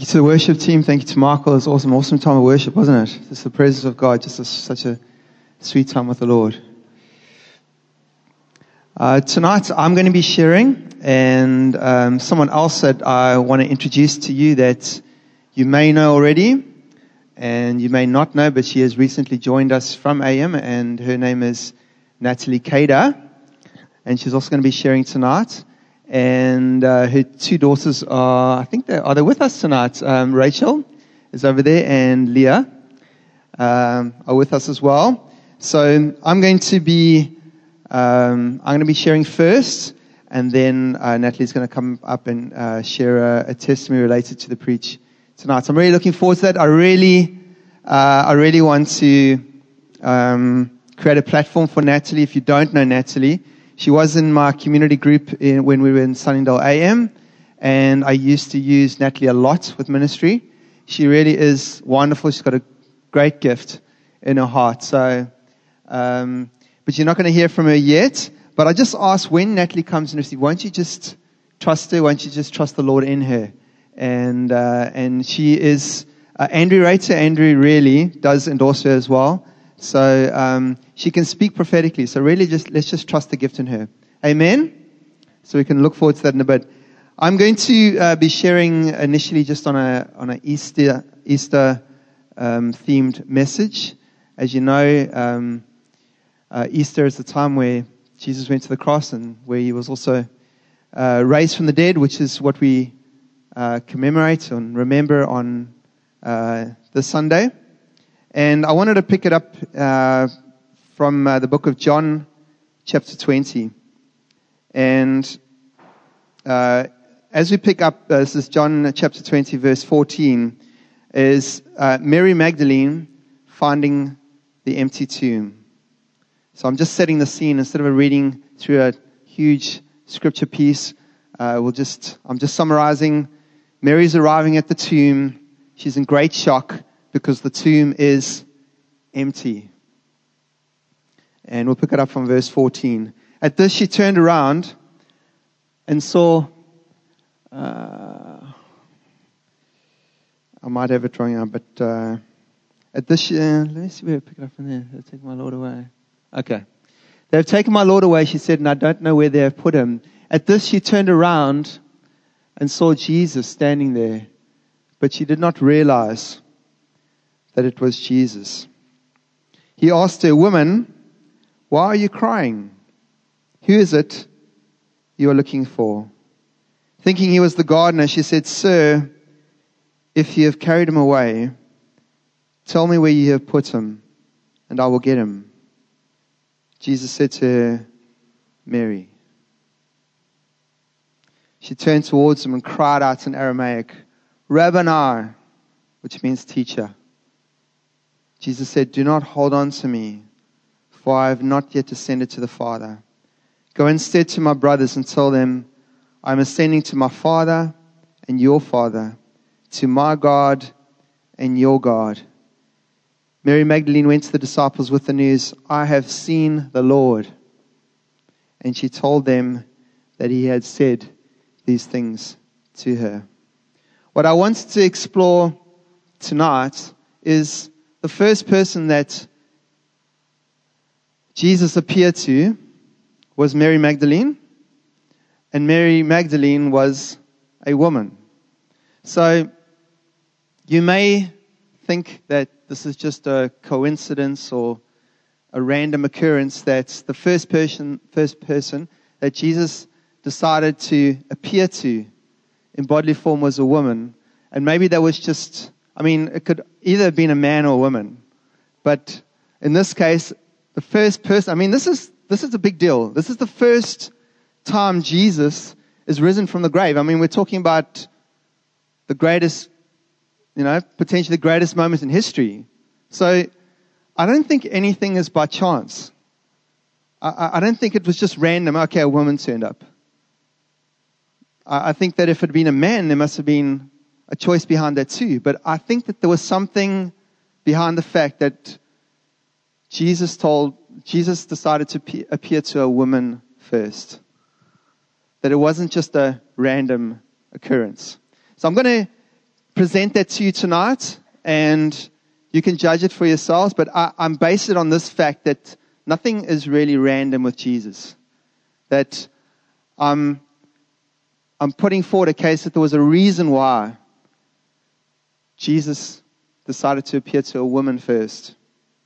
you to the worship team. Thank you to Michael. It was awesome time of worship, wasn't it? Just the presence of God, such a sweet time with the Lord. Tonight I'm going to be sharing, and someone else that I want to introduce to you that you may know already, and you may not know, but she has recently joined us from AM, and her name is Natalie Kader, and she's also going to be sharing tonight. And her two daughters are they with us tonight. Rachel is over there, and Leah are with us as well. So I'm going to be sharing first, and then Natalie's going to come up and share a testimony related to the preach tonight. So I'm really looking forward to that. I really want to create a platform for Natalie. If you don't know Natalie, she was in my community group when we were in Sunningdale AM, and I used to use Natalie a lot with ministry. She really is wonderful. She's got a great gift in her heart. So, but you're not going to hear from her yet. But I just asked, when Natalie comes in, won't you just trust her? Won't you just trust the Lord in her? And she is Andrew Rater. Andrew really does endorse her as well. So she can speak prophetically. So really, let's just trust the gift in her. Amen. So we can look forward to that in a bit. I'm going to be sharing initially just on a Easter themed message. As you know, Easter is the time where Jesus went to the cross and where he was also raised from the dead, which is what we commemorate and remember on this Sunday. And I wanted to pick it up from the book of John, chapter 20. And as we pick up, this is John chapter 20, verse 14, is Mary Magdalene finding the empty tomb. So I'm just setting the scene. Instead of reading through a huge scripture piece, I'm just summarizing. Mary's arriving at the tomb. She's in great shock because the tomb is empty. And we'll pick it up from verse 14. At this, she turned around and saw, I might have it wrong now, but at this, let me see where I pick it up from there. They've taken my Lord away. Okay. They've taken my Lord away, she said, and I don't know where they have put him. At this, she turned around and saw Jesus standing there, but she did not realize that it was Jesus. He asked her, "Woman, why are you crying? Who is it you are looking for?" Thinking he was the gardener, she said, "Sir, if you have carried him away, tell me where you have put him, and I will get him." Jesus said to her, "Mary." She turned towards him and cried out in Aramaic, "Rabboni," which means teacher. Jesus said, "Do not hold on to me, for I have not yet ascended to the Father. Go instead to my brothers and tell them, I am ascending to my Father and your Father, to my God and your God." Mary Magdalene went to the disciples with the news, "I have seen the Lord." And she told them that he had said these things to her. What I wanted to explore tonight is the first person that Jesus appeared to was Mary Magdalene, and Mary Magdalene was a woman. So you may think that this is just a coincidence or a random occurrence that the first person that Jesus decided to appear to in bodily form was a woman. And maybe that was just, it could either have been a man or a woman. But in this case, the first person, this is a big deal. This is the first time Jesus is risen from the grave. We're talking about the greatest, potentially the greatest moment in history. So I don't think anything is by chance. I don't think it was just random. Okay, a woman turned up. I think that if it had been a man, there must have been a choice behind that too. But I think that there was something behind the fact that Jesus decided to appear to a woman first. That it wasn't just a random occurrence. So I'm going to present that to you tonight, and you can judge it for yourselves, but I'm based it on this fact that nothing is really random with Jesus. That I'm putting forward a case that there was a reason why Jesus decided to appear to a woman first.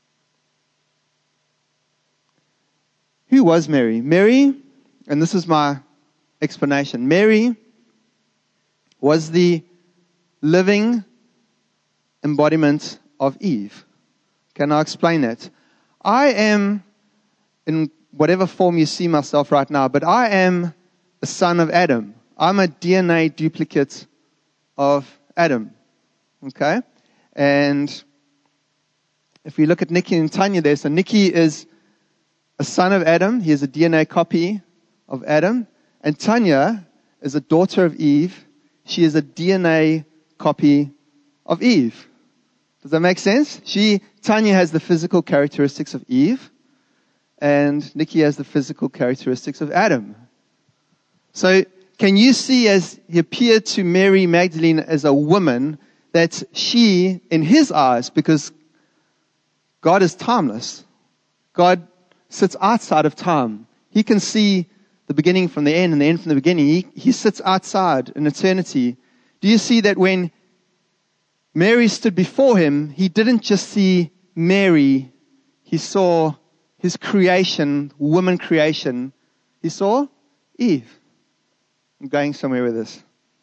Who was Mary? Mary, and this is my explanation, Mary was the living embodiment of Eve. Can I explain that? I am, in whatever form you see myself right now, but I am a son of Adam. I'm a DNA duplicate of Adam. Okay? And if we look at Nikki and Tanya there, so Nikki is a son of Adam. He is a DNA copy of Adam. And Tanya is a daughter of Eve. She is a DNA copy of Eve. Does that make sense? Tanya has the physical characteristics of Eve, and Nikki has the physical characteristics of Adam. So, can you see as he appeared to Mary Magdalene as a woman, that she, in his eyes, because God is timeless, God sits outside of time. He can see the beginning from the end and the end from the beginning. He sits outside in eternity. Do you see that when Mary stood before him, he didn't just see Mary, he saw his creation, woman creation. He saw Eve. I'm going somewhere with this.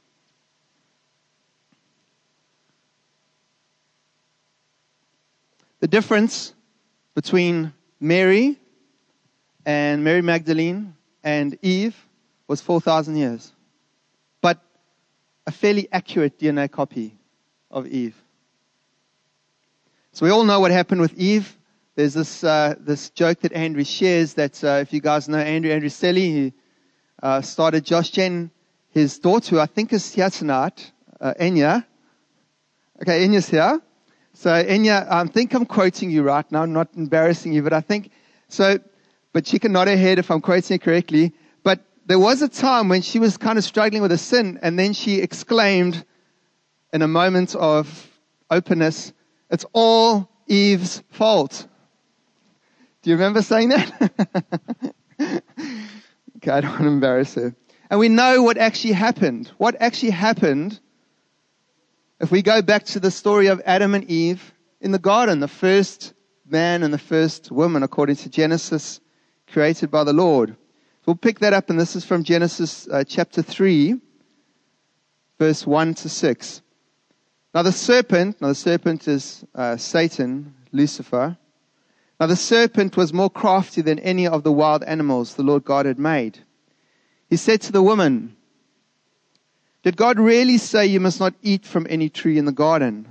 The difference between Mary and Mary Magdalene and Eve was 4,000 years. But a fairly accurate DNA copy of Eve. So we all know what happened with Eve. There's this joke that Andrew shares that if you guys know Andrew Selly, he started Josh Jen, his daughter, who I think is here tonight, Enya. Okay, Enya's here. So Enya, I think I'm quoting you right now, I'm not embarrassing you, but I think, but she can nod her head if I'm quoting it correctly. But there was a time when she was kind of struggling with a sin, and then she exclaimed in a moment of openness, "It's all Eve's fault." Do you remember saying that? Okay, I don't want to embarrass her. And we know what actually happened. What actually happened, if we go back to the story of Adam and Eve in the garden, the first man and the first woman, according to Genesis, created by the Lord. We'll pick that up, and this is from Genesis chapter 3, verse 1 to 6. Now the serpent is Satan, Lucifer. Now the serpent was more crafty than any of the wild animals the Lord God had made. He said to the woman, "Did God really say you must not eat from any tree in the garden?"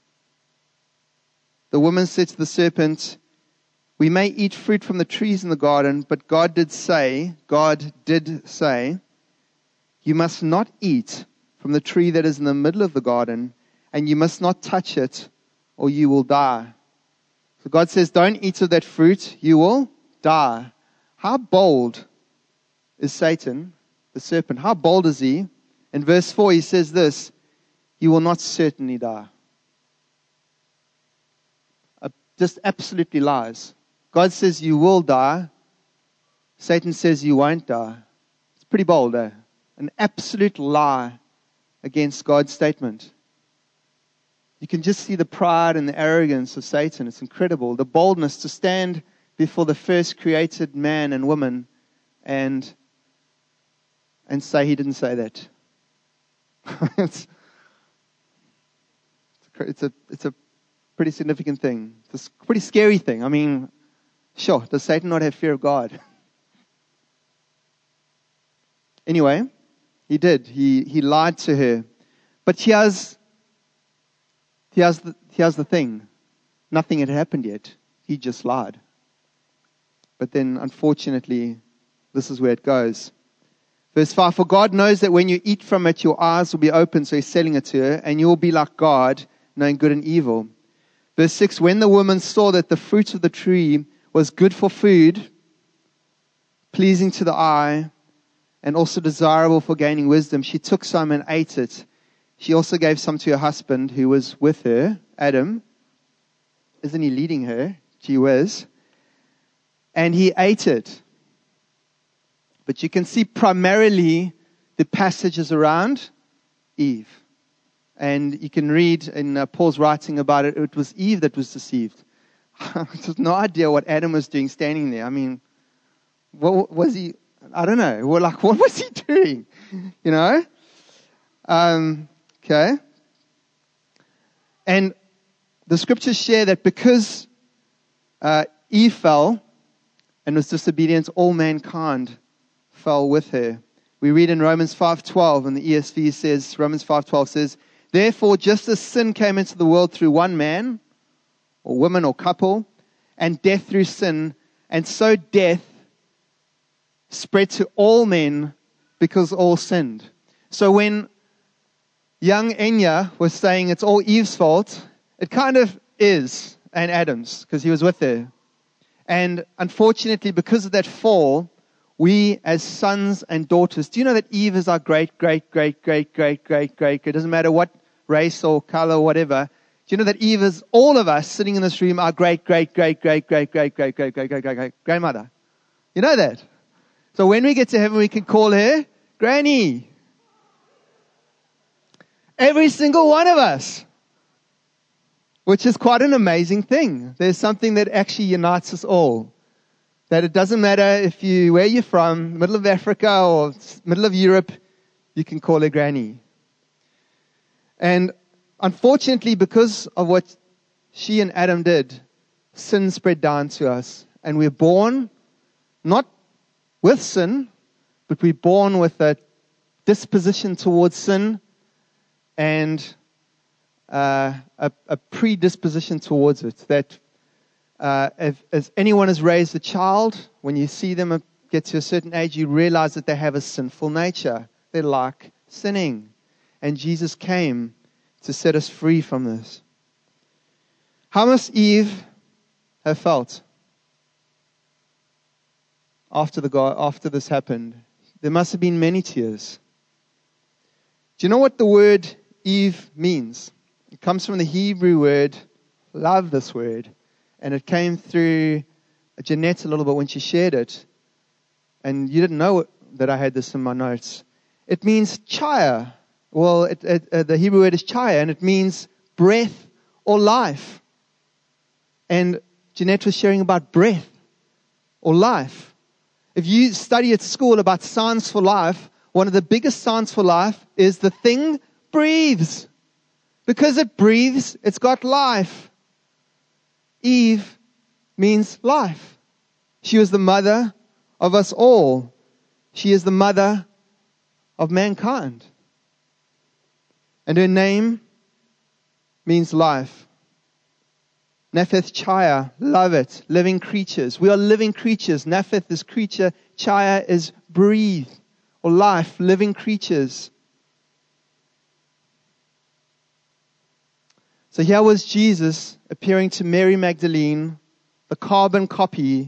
The woman said to the serpent, "We may eat fruit from the trees in the garden, but God did say, you must not eat from the tree that is in the middle of the garden, and you must not touch it, or you will die." So God says, don't eat of that fruit, you will die. How bold is Satan, the serpent? How bold is he? In verse 4, he says this, "You will not certainly die." Just absolutely lies. God says you will die. Satan says you won't die. It's pretty bold, eh? An absolute lie against God's statement. You can just see the pride and the arrogance of Satan. It's incredible. The boldness to stand before the first created man and woman and say he didn't say that. It's a pretty significant thing. It's a pretty scary thing. I mean, sure, does Satan not have fear of God? Anyway, he did. He lied to her. But here's the thing. Nothing had happened yet. He just lied. But then, unfortunately, this is where it goes. Verse 5, "For God knows that when you eat from it, your eyes will be open," so he's selling it to her, "and you will be like God, knowing good and evil." Verse 6, "When the woman saw that the fruit of the tree was good for food, pleasing to the eye, and also desirable for gaining wisdom, she took some and ate it. She also gave some to her husband who was with her, Adam. Isn't he leading her? Gee whiz. And he ate it. But you can see primarily the passages around Eve. And you can read in Paul's writing about it, it was Eve that was deceived. I have no idea what Adam was doing standing there. I mean, what was he? I don't know. We're like, what was he doing? You know? Okay. And the scriptures share that because Eve fell and was disobedient, all mankind fell with her. We read in Romans 5:12, and the ESV says, Romans 5:12 says, therefore, just as sin came into the world through one man, or woman, or couple, and death through sin, and so death spread to all men because all sinned. So when young Enya was saying it's all Eve's fault, it kind of is, and Adam's, because he was with her. And unfortunately, because of that fall, we as sons and daughters, do you know that Eve is our great? It doesn't matter what race or color or whatever. Do you know that Eve is all of us sitting in this room, our great grandmother? You know that? So when we get to heaven, we can call her Granny. Every single one of us. Which is quite an amazing thing. There's something that actually unites us all. That it doesn't matter where you're from, middle of Africa or middle of Europe, you can call her Granny. And unfortunately, because of what she and Adam did, sin spread down to us. And we're born not with sin, but we're born with a disposition towards sin and a predisposition towards it. That as anyone has raised a child, when you see them get to a certain age, you realize that they have a sinful nature. They like sinning. And Jesus came to set us free from this. How must Eve have felt after this happened? There must have been many tears. Do you know what the word Eve means? It comes from the Hebrew word, love this word, and it came through Jeanette a little bit when she shared it, and you didn't know that I had this in my notes. It means chaya. Well, the Hebrew word is chaya, and it means breath or life. And Jeanette was sharing about breath or life. If you study at school about science for life, one of the biggest science for life is the thing breathes. Because it breathes, it's got life. Eve means life. She was the mother of us all. She is the mother of mankind. And her name means life. Nepheth Chaya, love it, living creatures. We are living creatures. Nepheth is creature, Chaya is breathe or life, living creatures. So here was Jesus appearing to Mary Magdalene, the carbon copy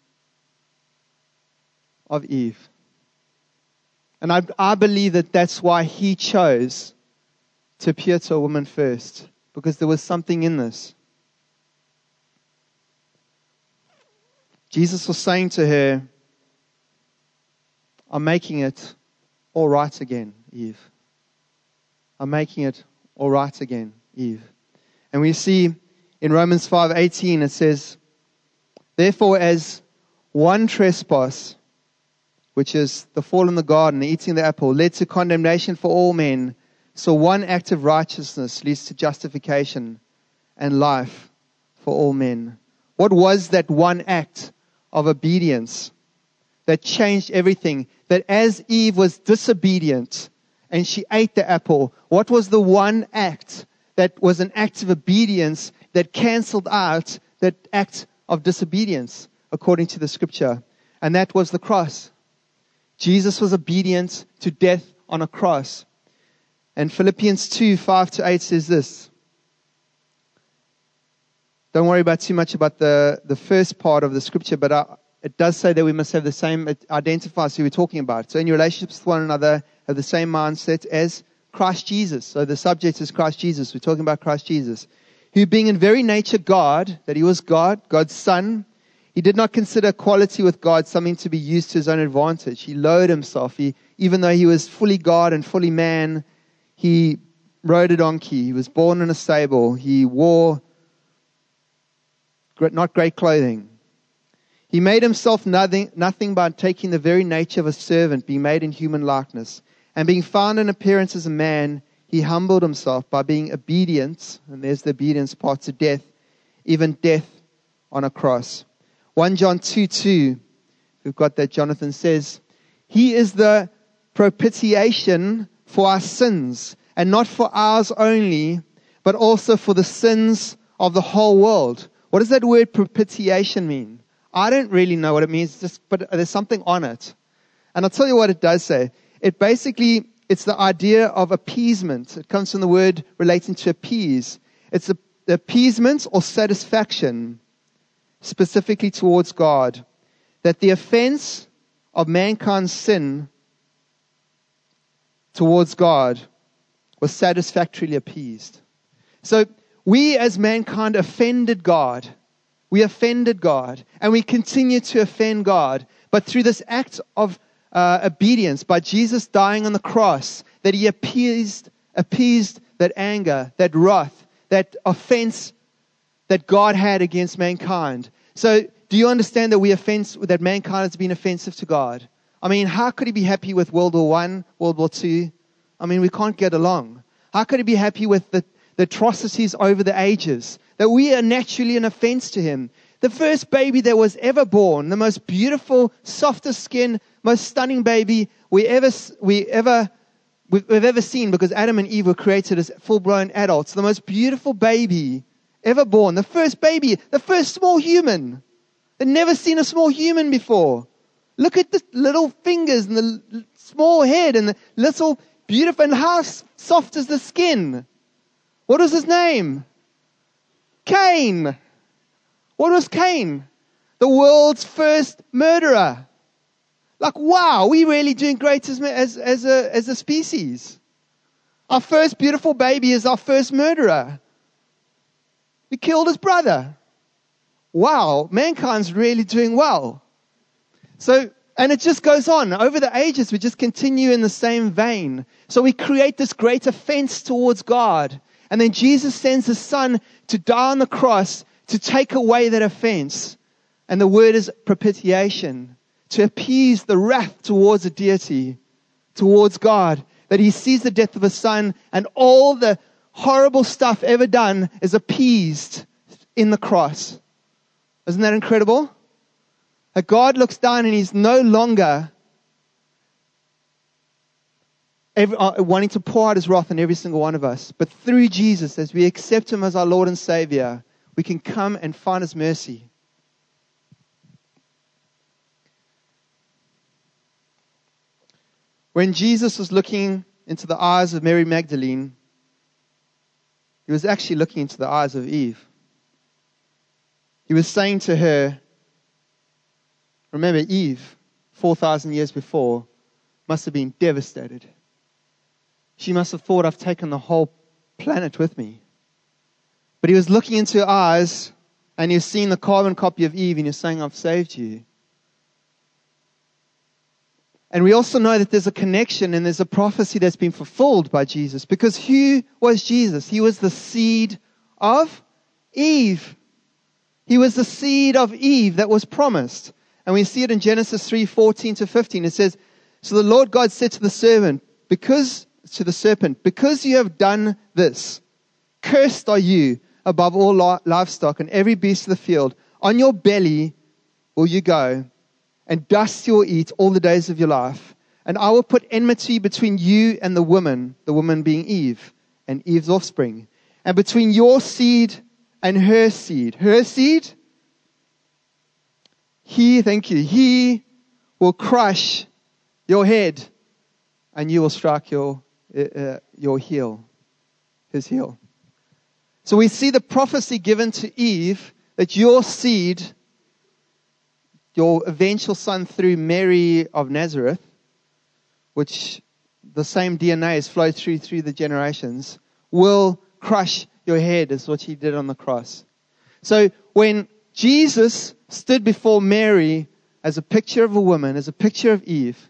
of Eve. And I believe that that's why he chose to appear to a woman first, because there was something in this. Jesus was saying to her, I'm making it all right again, Eve. I'm making it all right again, Eve. And we see in Romans 5:18 it says, therefore as one trespass, which is the fall in the garden, the eating of the apple, led to condemnation for all men, so one act of righteousness leads to justification and life for all men. What was that one act of obedience that changed everything? That as Eve was disobedient and she ate the apple, what was the one act that was an act of obedience that canceled out that act of disobedience, according to the scripture? And that was the cross. Jesus was obedient to death on a cross. And Philippians 2:5-8 says this. Don't worry about too much about the first part of the scripture, but it does say that we must have the same, it identifies who we're talking about. So in your relationships with one another, have the same mindset as Christ Jesus. So the subject is Christ Jesus. We're talking about Christ Jesus. Who being in very nature God, that he was God, God's Son, he did not consider equality with God something to be used to his own advantage. He lowered himself. Even though he was fully God and fully man, he rode a donkey. He was born in a stable. He wore not great clothing. He made himself nothing by taking the very nature of a servant, being made in human likeness. And being found in appearance as a man, he humbled himself by being obedient, and there's the obedience part, to death, even death on a cross. 1 John 2:2, we've got that, Jonathan says, he is the propitiation for our sins, and not for ours only, but also for the sins of the whole world. What does that word propitiation mean? I don't really know what it means, but there's something on it. And I'll tell you what it does say. It's the idea of appeasement. It comes from the word relating to appease. It's the appeasement or satisfaction, specifically towards God, that the offense of mankind's sin towards God was satisfactorily appeased. So we as mankind offended God. We offended God, and we continue to offend God. But through this act of obedience, by Jesus dying on the cross, that he appeased that anger, that wrath, that offense that God had against mankind. So do you understand that mankind has been offensive to God? I mean, how could he be happy with World War I, World War II? I mean, we can't get along. How could he be happy with the atrocities over the ages? That we are naturally an offense to him. The first baby that was ever born, the most beautiful, softest skin, most stunning baby we've ever seen, because Adam and Eve were created as full-blown adults. The most beautiful baby ever born. The first baby, the first small human. They'd never seen a small human before. Look at the little fingers and the small head and the little beautiful, and how soft is the skin. What was his name? Cain. What was Cain? The world's first murderer. Like, wow, we're really doing great as a species. Our first beautiful baby is our first murderer. We killed his brother. Wow, mankind's really doing well. So, and it just goes on. Over the ages, we just continue in the same vein. So we create this great offense towards God. And then Jesus sends his Son to die on the cross to take away that offense. And the word is propitiation. To appease the wrath towards a deity, towards God. That he sees the death of his Son, and all the horrible stuff ever done is appeased in the cross. Isn't that incredible? That God looks down and he's no longer wanting to pour out his wrath on every single one of us. But through Jesus, as we accept him as our Lord and Savior, we can come and find his mercy. When Jesus was looking into the eyes of Mary Magdalene, he was actually looking into the eyes of Eve. He was saying to her, remember Eve, 4,000 years before, must have been devastated. She must have thought, I've taken the whole planet with me. But he was looking into her eyes, and he was seeing the carbon copy of Eve, and he was saying, I've saved you. And we also know that there's a connection and there's a prophecy that's been fulfilled by Jesus. Because who was Jesus? He was the seed of Eve. He was the seed of Eve that was promised. And we see it in Genesis 3:14-15. It says, so the Lord God said to the serpent, because you have done this, cursed are you above all livestock and every beast of the field. On your belly will you go, and dust you will eat all the days of your life. And I will put enmity between you and the woman being Eve, and Eve's offspring, and between your seed and her seed. Her seed? He will crush your head, and you will strike your heel, his heel. So we see the prophecy given to Eve that your seed, your eventual son through Mary of Nazareth, which the same DNA is flowed through the generations, will crush your head, is what he did on the cross. So when Jesus stood before Mary as a picture of a woman, as a picture of Eve,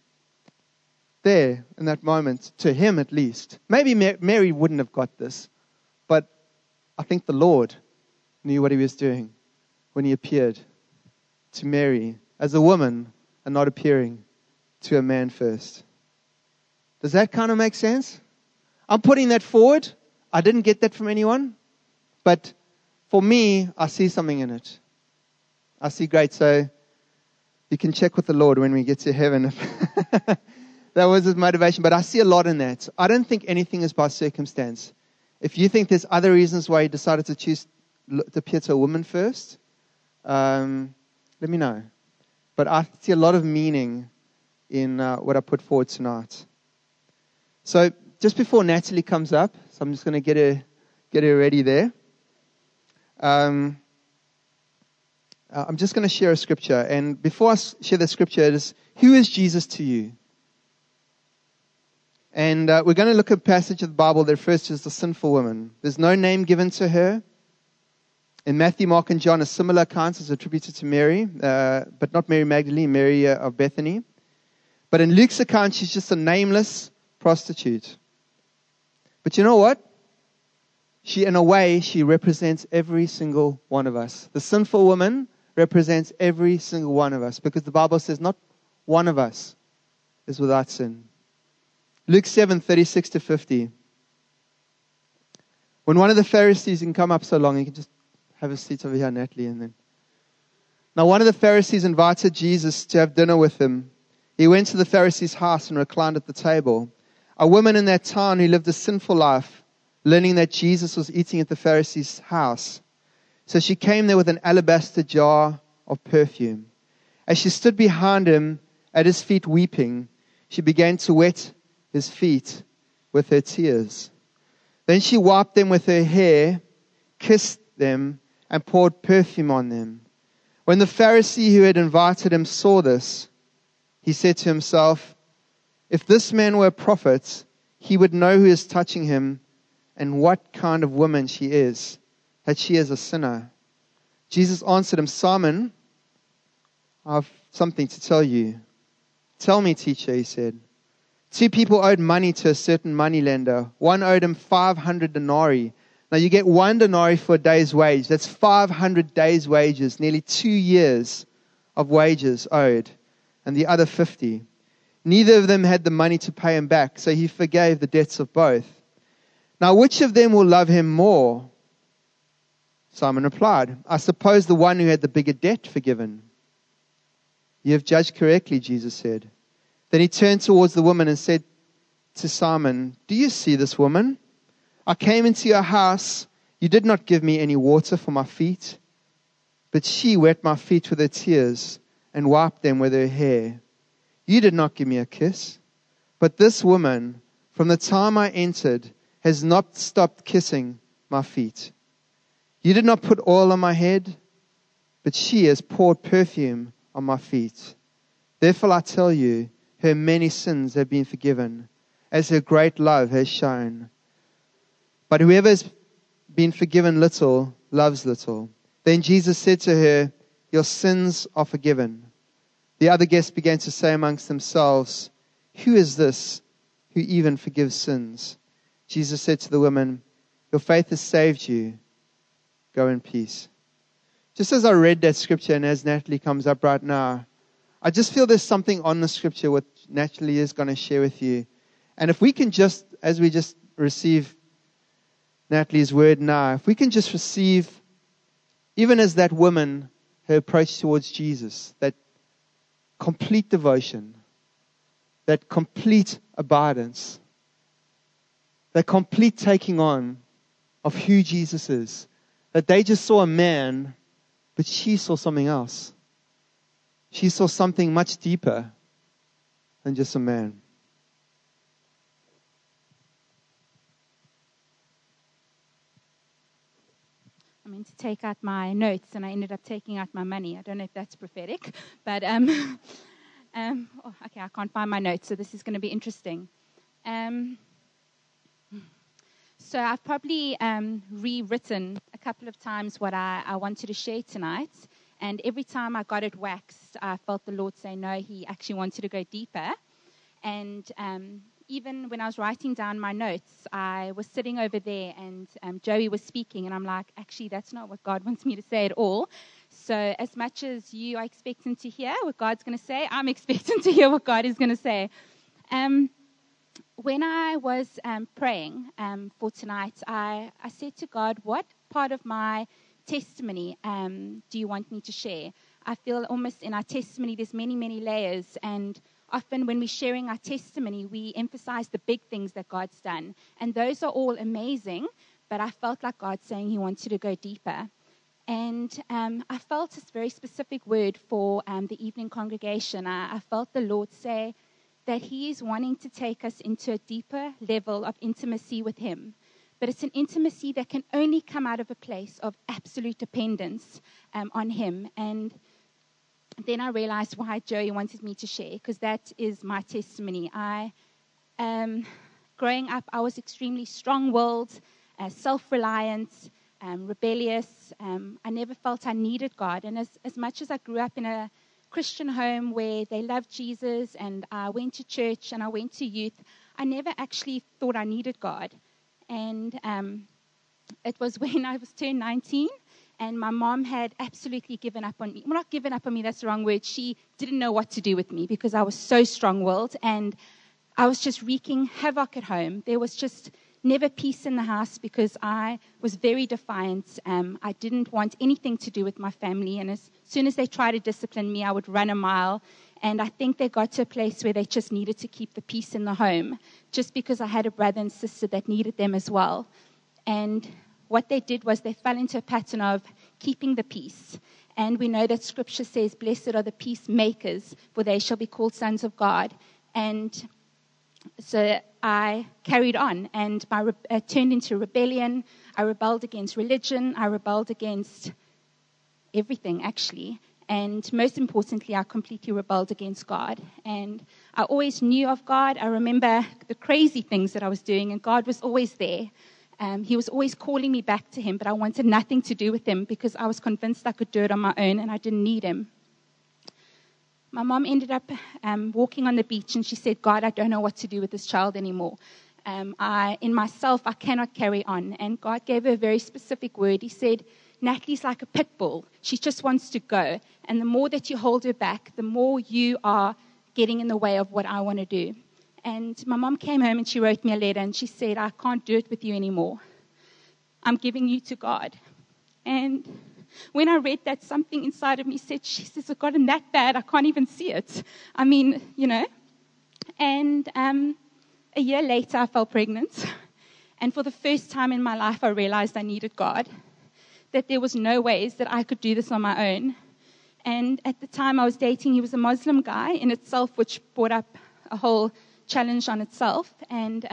there in that moment, to him at least, maybe Mary wouldn't have got this, but I think the Lord knew what he was doing when he appeared to Mary as a woman and not appearing to a man first. Does that kind of make sense? I'm putting that forward. I didn't get that from anyone, but for me, I see something in it. I see great. So you can check with the Lord when we get to heaven. That was his motivation, but I see a lot in that. I don't think anything is by circumstance. If you think there's other reasons why he decided to choose to appear to a woman first, let me know. But I see a lot of meaning in what I put forward tonight. So just before Natalie comes up, so I'm just going to get her ready there. I'm just going to share a scripture. And before I share the scripture, it is, who is Jesus to you? And we're going to look at a passage of the Bible that refers to the sinful woman. There's no name given to her. In Matthew, Mark, and John, a similar account is attributed to Mary, but not Mary Magdalene, Mary of Bethany. But in Luke's account, she's just a nameless prostitute. But you know what? In a way, she represents every single one of us. The sinful woman represents every single one of us, because the Bible says not one of us is without sin. Luke 7:36-50. When one of the Pharisees, you can come up so long, you can just have a seat over here, Natalie. Now one of the Pharisees invited Jesus to have dinner with him. He went to the Pharisee's house and reclined at the table. A woman in that town who lived a sinful life, learning that Jesus was eating at the Pharisee's house. So she came there with an alabaster jar of perfume. As she stood behind him at his feet weeping, she began to wet his feet with her tears. Then she wiped them with her hair, kissed them, and poured perfume on them. When the Pharisee who had invited him saw this, he said to himself, if this man were a prophet, he would know who is touching him and what kind of woman she is, that she is a sinner. Jesus answered him, Simon, I have something to tell you. Tell me, teacher, he said. 2 people owed money to a certain moneylender. One owed him 500 denarii. Now you get 1 denarii for a day's wage. That's 500 days' wages, nearly 2 years of wages owed, and the other 50. Neither of them had the money to pay him back, so he forgave the debts of both. Now which of them will love him more? Simon replied, I suppose the one who had the bigger debt forgiven. You have judged correctly, Jesus said. Then he turned towards the woman and said to Simon, do you see this woman? I came into your house. You did not give me any water for my feet, but she wet my feet with her tears and wiped them with her hair. You did not give me a kiss, but this woman, from the time I entered, has not stopped kissing my feet. You did not put oil on my head, but she has poured perfume on my feet. Therefore I tell you, her many sins have been forgiven, as her great love has shown. But whoever has been forgiven little, loves little. Then Jesus said to her, your sins are forgiven. The other guests began to say amongst themselves, who is this who even forgives sins? Jesus said to the woman, your faith has saved you. Go in peace. Just as I read that scripture, and as Natalie comes up right now, I just feel there's something on the scripture which Natalie is going to share with you. And if we can just, as we just receive Natalie's word now, if we can just receive, even as that woman, her approach towards Jesus, that complete devotion, that complete abidance, that complete taking on of who Jesus is, that they just saw a man, but she saw something else. She saw something much deeper than just a man. I meant to take out my notes, and I ended up taking out my money. I don't know if that's prophetic, but okay, I can't find my notes, so this is going to be interesting. So I've probably rewritten a couple of times what I wanted to share tonight. And every time I got it waxed, I felt the Lord say, no, he actually wanted to go deeper. And even when I was writing down my notes, I was sitting over there and Joey was speaking. And I'm like, actually, that's not what God wants me to say at all. So as much as you are expecting to hear what God's going to say, I'm expecting to hear what God is going to say. When I was praying for tonight, I said to God, what part of my testimony do you want me to share? I feel almost in our testimony there's many, many layers, and often when we're sharing our testimony, we emphasize the big things that God's done, and those are all amazing, but I felt like God saying he wanted to go deeper. And I felt this very specific word for the evening congregation. I felt the Lord say that he is wanting to take us into a deeper level of intimacy with him. But it's an intimacy that can only come out of a place of absolute dependence on him. And then I realized why Joey wanted me to share, because that is my testimony. Growing up, I was extremely strong-willed, self-reliant, rebellious. I never felt I needed God. And as much as I grew up in a Christian home where they loved Jesus, and I went to church and I went to youth, I never actually thought I needed God. And it was when I was turned 19, and my mom had absolutely given up on me. Well, not given up on me, that's the wrong word. She didn't know what to do with me because I was so strong-willed, and I was just wreaking havoc at home. There was just never peace in the house because I was very defiant. I didn't want anything to do with my family, and as soon as they tried to discipline me, I would run a mile. And I think they got to a place where they just needed to keep the peace in the home, just because I had a brother and sister that needed them as well. And what they did was they fell into a pattern of keeping the peace. And we know that Scripture says, blessed are the peacemakers, for they shall be called sons of God. And so I carried on, and I turned into rebellion. I rebelled against religion. I rebelled against everything, actually. And most importantly, I completely rebelled against God. And I always knew of God. I remember the crazy things that I was doing, and God was always there. He was always calling me back to him, but I wanted nothing to do with him because I was convinced I could do it on my own, and I didn't need him. My mom ended up walking on the beach, and she said, God, I don't know what to do with this child anymore. In myself, I cannot carry on. And God gave her a very specific word. He said, Natalie's like a pit bull. She just wants to go. And the more that you hold her back, the more you are getting in the way of what I want to do. And my mom came home and she wrote me a letter, and she said, I can't do it with you anymore. I'm giving you to God. And when I read that, something inside of me said, Jesus, I've gotten that bad, I can't even see it. I mean, you know. And a year later, I fell pregnant. And for the first time in my life, I realized I needed God, that there was no ways that I could do this on my own. And at the time I was dating, he was a Muslim guy in itself, which brought up a whole challenge on itself. And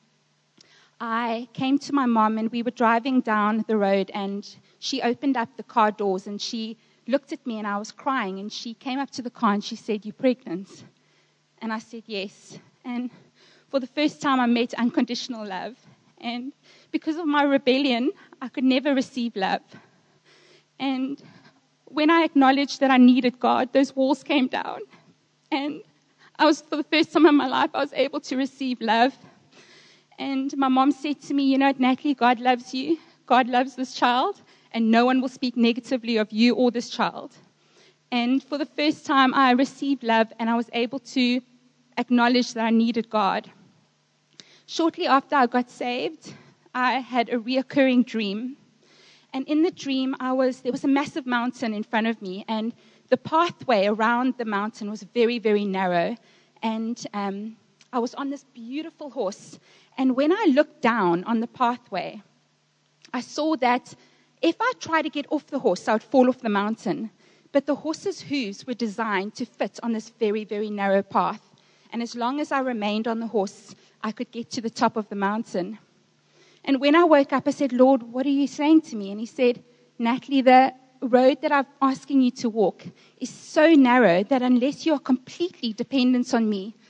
I came to my mom, and we were driving down the road, and she opened up the car doors, and she looked at me, and I was crying, and she came up to the car, and she said, "You're pregnant?" And I said, "Yes." And for the first time, I met unconditional love. And because of my rebellion, I could never receive love. And when I acknowledged that I needed God, those walls came down. And for the first time in my life, I was able to receive love. And my mom said to me, you know, Natalie, God loves you. God loves this child. And no one will speak negatively of you or this child. And for the first time, I received love, and I was able to acknowledge that I needed God. Shortly after I got saved, I had a reoccurring dream. And in the dream, there was a massive mountain in front of me, and the pathway around the mountain was very, very narrow. And I was on this beautiful horse. And when I looked down on the pathway, I saw that if I tried to get off the horse, I would fall off the mountain. But the horse's hooves were designed to fit on this very, very narrow path. And as long as I remained on the horse, I could get to the top of the mountain. And when I woke up, I said, Lord, what are you saying to me? And he said, Natalie, the road that I'm asking you to walk is so narrow that unless you are completely dependent on me,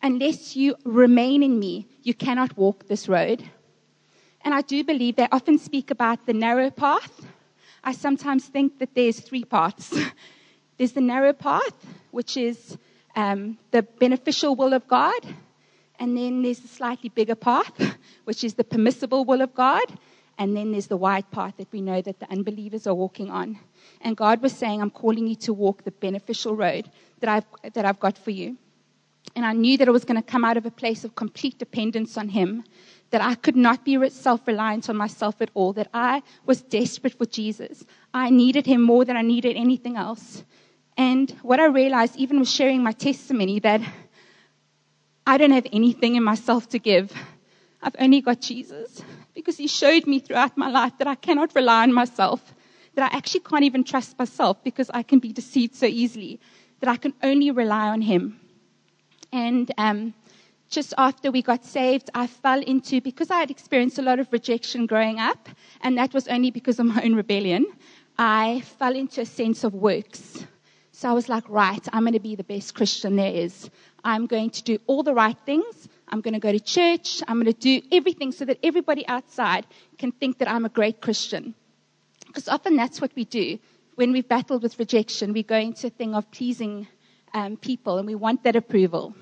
unless you remain in me, you cannot walk this road. And I do believe they often speak about the narrow path. I sometimes think that there's 3 paths. There's the narrow path, which is the beneficial will of God. And then there's the slightly bigger path, which is the permissible will of God. And then there's the wide path that we know that the unbelievers are walking on. And God was saying, I'm calling you to walk the beneficial road that I've got for you. And I knew that I was going to come out of a place of complete dependence on Him, that I could not be self-reliant on myself at all, that I was desperate for Jesus. I needed Him more than I needed anything else. And what I realized, even with sharing my testimony, that I don't have anything in myself to give. I've only got Jesus, because He showed me throughout my life that I cannot rely on myself, that I actually can't even trust myself because I can be deceived so easily, that I can only rely on Him. And just after we got saved, I fell into, because I had experienced a lot of rejection growing up, and that was only because of my own rebellion, I fell into a sense of works. So I was like, right, I'm going to be the best Christian there is. I'm going to do all the right things. I'm going to go to church. I'm going to do everything so that everybody outside can think that I'm a great Christian. Because often that's what we do. When we've battled with rejection, we go into a thing of pleasing people, and we want that approval.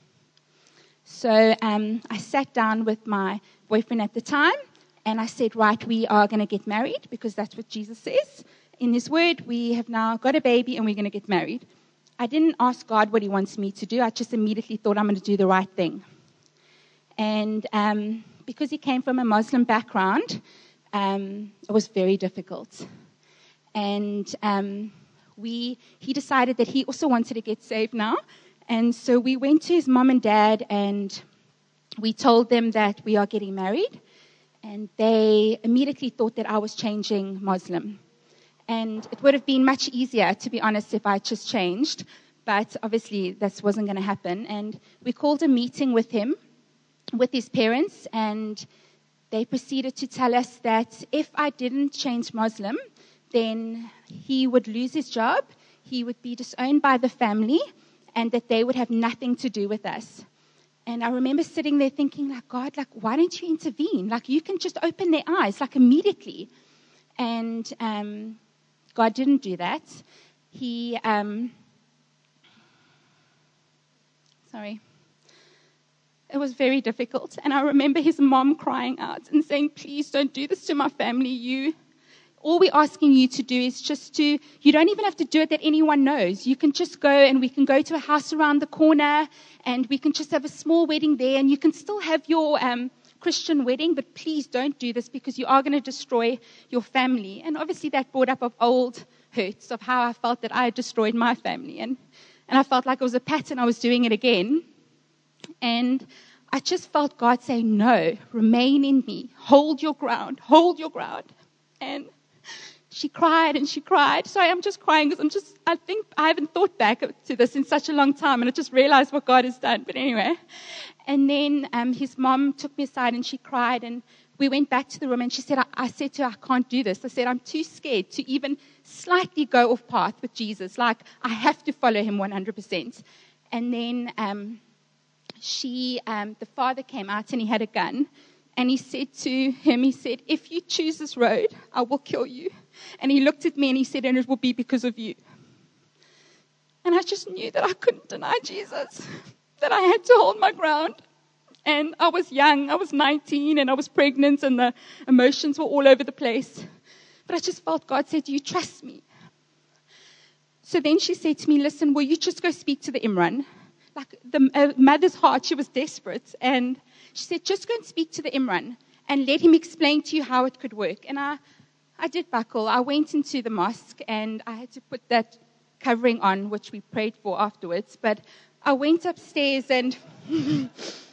So I sat down with my boyfriend at the time, and I said, right, we are going to get married, because that's what Jesus says. In His word, we have now got a baby, and we're going to get married. I didn't ask God what He wants me to do. I just immediately thought I'm going to do the right thing. And because he came from a Muslim background, it was very difficult. And he decided that he also wanted to get saved now. And so we went to his mom and dad, and we told them that we are getting married. And they immediately thought that I was changing Muslim. And it would have been much easier, to be honest, if I just changed. But obviously, that wasn't going to happen. And we called a meeting with him, with his parents, and they proceeded to tell us that if I didn't change Muslim, then he would lose his job, he would be disowned by the family, and that they would have nothing to do with us. And I remember sitting there thinking, like, God, like, why don't you intervene? Like, you can just open their eyes, like, immediately. And God didn't do that. He, It was very difficult. And I remember his mom crying out and saying, please don't do this to my family. All we're asking you to do is just you don't even have to do it that anyone knows. You can just go, and we can go to a house around the corner, and we can just have a small wedding there, and you can still have your Christian wedding, but please don't do this, because you are going to destroy your family. And obviously that brought up of old hurts of how I felt that I had destroyed my family. And I felt like it was a pattern. I was doing it again. And I just felt God say, no, remain in me. Hold your ground. Hold your ground. And she cried and she cried. Sorry, I'm just crying because I think I haven't thought back to this in such a long time, and I just realized what God has done. But anyway, and then his mom took me aside and she cried, and we went back to the room, and she said, I said to her, I can't do this. I said, I'm too scared to even slightly go off path with Jesus. Like, I have to follow Him 100%. And then the father came out, and he had a gun. And he said to him, if you choose this road, I will kill you. And he looked at me and he said, and it will be because of you. And I just knew that I couldn't deny Jesus, that I had to hold my ground. And I was young, I was 19, and I was pregnant, and the emotions were all over the place. But I just felt God said, do you trust me? So then she said to me, listen, will you just go speak to the Imran? Like, the mother's heart, she was desperate. And she said, just go and speak to the Imran and let him explain to you how it could work. And I did buckle. I went into the mosque, and I had to put that covering on, which we prayed for afterwards. But I went upstairs, and the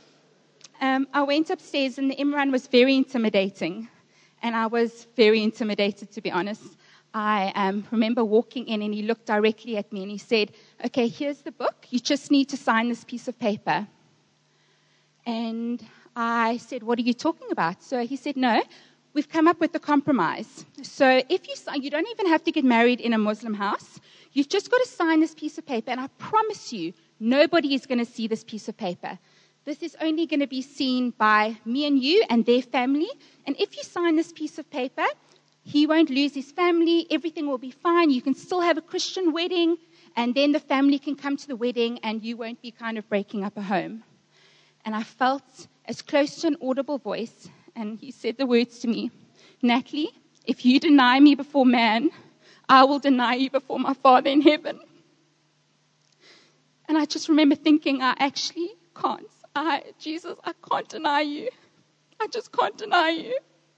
Imran was very intimidating. And I was very intimidated, to be honest. I remember walking in, and he looked directly at me, and he said, okay, here's the book. You just need to sign this piece of paper. And I said, what are you talking about? So he said, no, we've come up with a compromise. So if you don't even have to get married in a Muslim house. You've just got to sign this piece of paper, and I promise you, nobody is going to see this piece of paper. this is only going to be seen by me and you and their family. And if you sign this piece of paper, he won't lose his family. Everything will be fine. You can still have a Christian wedding, and then the family can come to the wedding, and you won't be kind of breaking up a home. And I felt as close to an audible voice, and he said the words to me, Natalie, if you deny me before man, I will deny you before my Father in heaven. And I just remember thinking, I actually can't. Jesus, I can't deny you. I just can't deny you.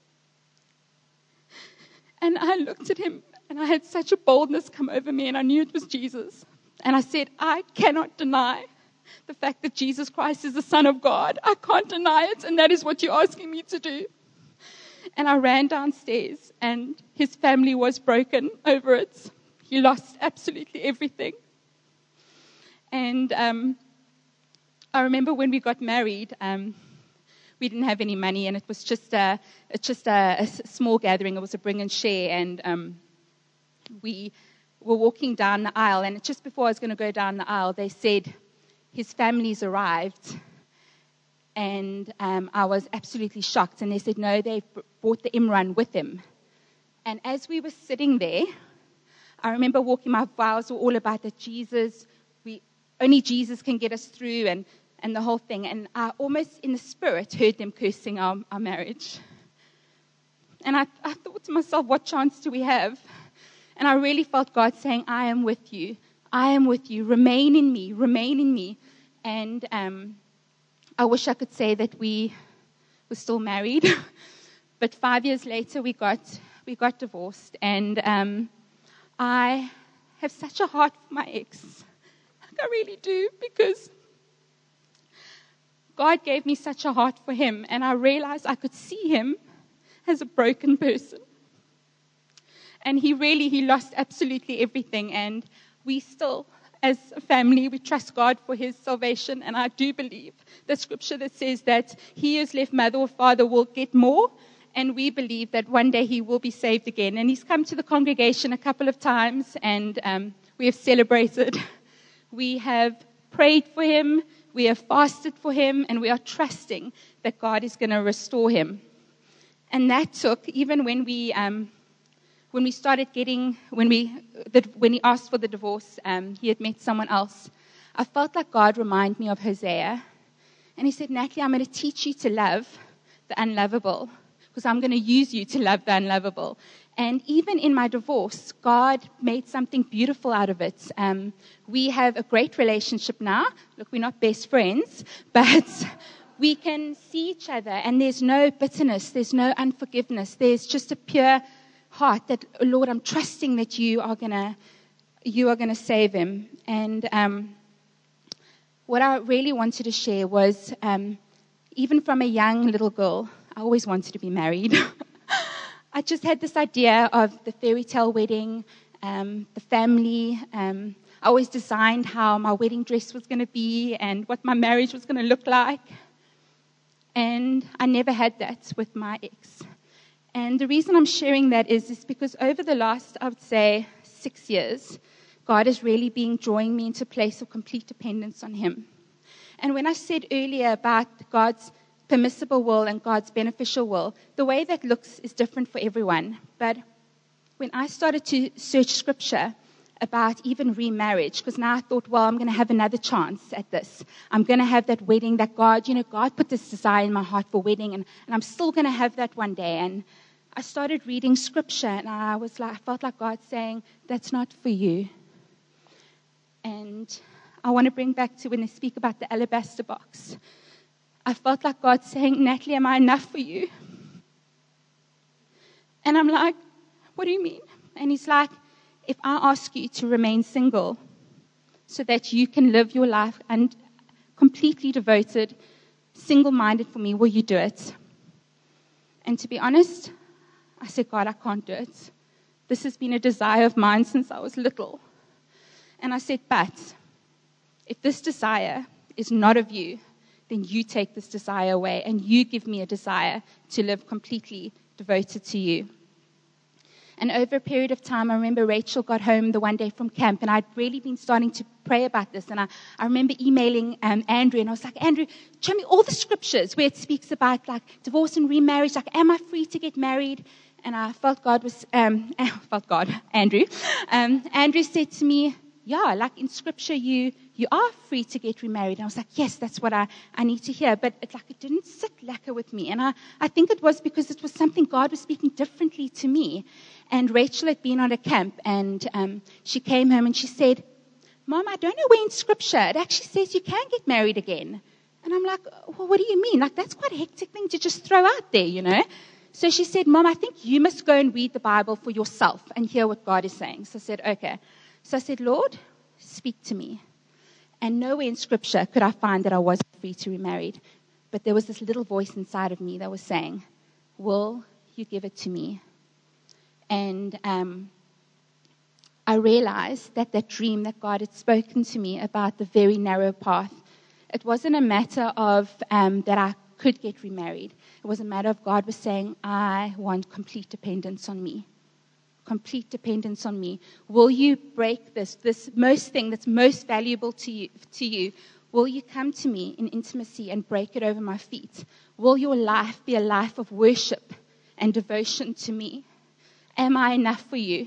And I looked at him, and I had such a boldness come over me, and I knew it was Jesus. And I said, I cannot deny the fact that Jesus Christ is the Son of God. I can't deny it, and that is what you're asking me to do. And I ran downstairs, and his family was broken over it. He lost absolutely everything. And I remember when we got married, we didn't have any money, and it was just a small gathering. It was a bring and share, and we were walking down the aisle, and just before I was going to go down the aisle, they said his family's arrived, and I was absolutely shocked. And they said, no, they brought the Imran with him. And as we were sitting there, I remember walking, my vows were all about that only Jesus can get us through, and the whole thing. And I almost in the spirit heard them cursing our marriage. And I thought to myself, what chance do we have? And I really felt God saying, I am with you. I am with you. Remain in me. Remain in me. And I wish I could say that we were still married. But 5 years later, we got divorced. And I have such a heart for my ex. I really do, because God gave me such a heart for him, and I realized I could see him as a broken person. And he lost absolutely everything, and we still, as a family, we trust God for his salvation, and I do believe the scripture that says that he who's left mother or father will get more, and we believe that one day he will be saved again. And he's come to the congregation a couple of times, and we have celebrated. We have prayed for him, we have fasted for him, and we are trusting that God is going to restore him. And that took, even when he asked for the divorce, he had met someone else. I felt like God reminded me of Hosea. And he said, Natalie, I'm going to teach you to love the unlovable, because I'm going to use you to love the unlovable. And even in my divorce, God made something beautiful out of it. We have a great relationship now. Look, we're not best friends, but we can see each other, and there's no bitterness, there's no unforgiveness. There's just a pure heart that, Lord, I'm trusting that you are gonna save him. And what I really wanted to share was, even from a young little girl, I always wanted to be married. I just had this idea of the fairy tale wedding, the family. I always designed how my wedding dress was going to be and what my marriage was going to look like. And I never had that with my ex. And the reason I'm sharing that is because over the last, I would say, 6 years, God has really been drawing me into a place of complete dependence on him. And when I said earlier about God's permissible will and God's beneficial will, the way that looks is different for everyone. But when I started to search scripture about even remarriage, because now I thought, well, I'm going to have another chance at this. I'm going to have that wedding that God put this desire in my heart for wedding, and I'm still going to have that one day. And I started reading scripture, and I felt like God saying, that's not for you. And I want to bring back to when they speak about the alabaster box. I felt like God saying, Natalie, am I enough for you? And I'm like, what do you mean? And he's like, if I ask you to remain single so that you can live your life and completely devoted, single-minded for me, will you do it? And to be honest, I said, God, I can't do it. This has been a desire of mine since I was little. And I said, but if this desire is not of you, then you take this desire away and you give me a desire to live completely devoted to you. And over a period of time, I remember Rachel got home the one day from camp, and I'd really been starting to pray about this. And I remember emailing Andrew, and I was like, Andrew, show me all the scriptures where it speaks about like divorce and remarriage. Like, am I free to get married? And I felt Andrew. Andrew said to me, yeah, like in scripture, you are free to get remarried. And I was like, yes, that's what I need to hear. But it didn't sit lekker with me. And I think it was because it was something God was speaking differently to me. And Rachel had been on a camp, and she came home and she said, Mom, I don't know where in scripture it actually says you can get married again. And I'm like, well, what do you mean? Like, that's quite a hectic thing to just throw out there, you know? So she said, Mom, I think you must go and read the Bible for yourself and hear what God is saying. So I said, okay. So I said, Lord, speak to me. And nowhere in scripture could I find that I was free to be married. But there was this little voice inside of me that was saying, will you give it to me? And I realized that dream that God had spoken to me about the very narrow path, it wasn't a matter of that I could get remarried. It was a matter of God was saying, I want complete dependence on me. Complete dependence on me. Will you break this most thing that's most valuable to you? Will you come to me in intimacy and break it over my feet? Will your life be a life of worship and devotion to me? Am I enough for you?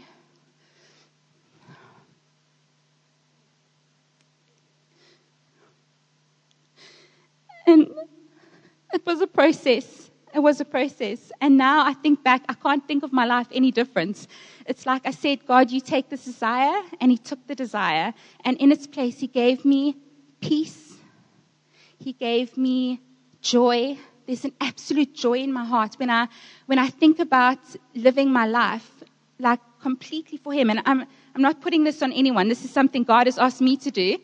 And it was a process. It was a process. And now I think back, I can't think of my life any different. It's like I said, God, you take this desire, and He took the desire, and in its place, He gave me peace. He gave me joy. There's an absolute joy in my heart when I think about living my life like completely for Him. And I'm not putting this on anyone. This is something God has asked me to do.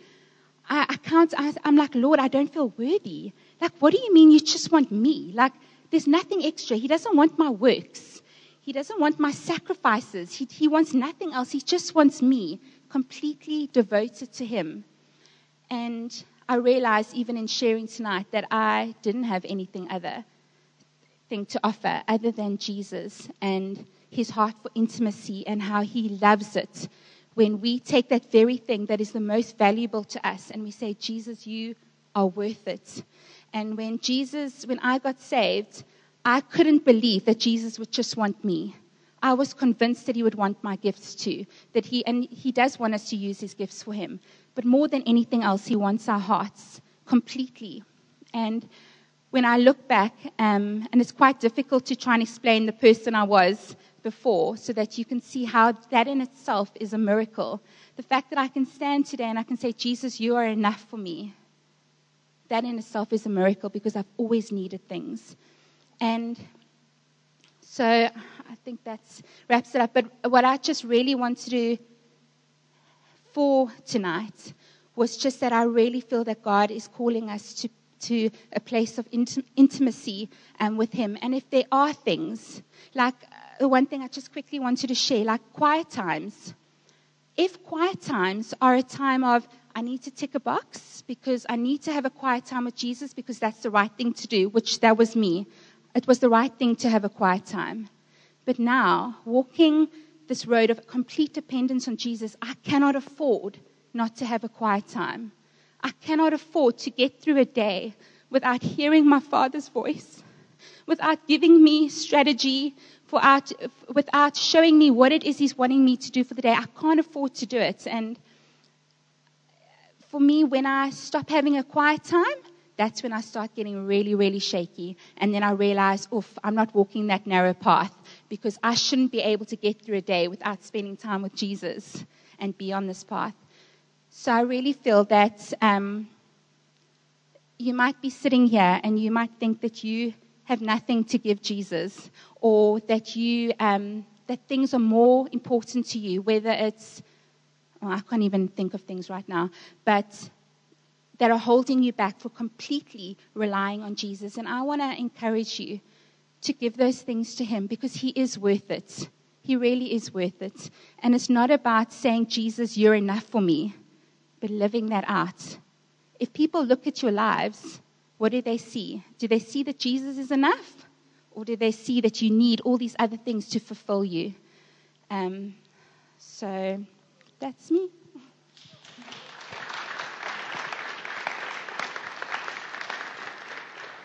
I'm like, Lord, I don't feel worthy. Like, what do you mean you just want me? Like, there's nothing extra. He doesn't want my works. He doesn't want my sacrifices. He wants nothing else. He just wants me completely devoted to Him. And I realized even in sharing tonight that I didn't have anything other thing to offer other than Jesus and His heart for intimacy and how He loves it. When we take that very thing that is the most valuable to us and we say, Jesus, you are worth it. And when I got saved, I couldn't believe that Jesus would just want me. I was convinced that He would want my gifts too. And He does want us to use His gifts for Him. But more than anything else, He wants our hearts completely. And when I look back, and it's quite difficult to try and explain the person I was before so that you can see how that in itself is a miracle. The fact that I can stand today and I can say, Jesus, you are enough for me. That in itself is a miracle because I've always needed things. And so I think that wraps it up. But what I just really want to do for tonight was just that I really feel that God is calling us to a place of intimacy with Him. And if there are things, like the one thing I just quickly wanted to share, like quiet times. If quiet times are a time of, I need to tick a box because I need to have a quiet time with Jesus because that's the right thing to do, which that was me. It was the right thing to have a quiet time. But now, walking this road of complete dependence on Jesus, I cannot afford not to have a quiet time. I cannot afford to get through a day without hearing my Father's voice, without giving me strategy, without showing me what it is He's wanting me to do for the day. I can't afford to do it. And for me, when I stop having a quiet time, that's when I start getting really, really shaky. And then I realize, I'm not walking that narrow path because I shouldn't be able to get through a day without spending time with Jesus and be on this path. So I really feel that you might be sitting here and you might think that you have nothing to give Jesus, or that that things are more important to you, whether it's, I can't even think of things right now, but that are holding you back for completely relying on Jesus. And I want to encourage you to give those things to Him because He is worth it. He really is worth it. And it's not about saying, Jesus, you're enough for me, but living that out. If people look at your lives, what do they see? Do they see that Jesus is enough? Or do they see that you need all these other things to fulfill you? So that's me.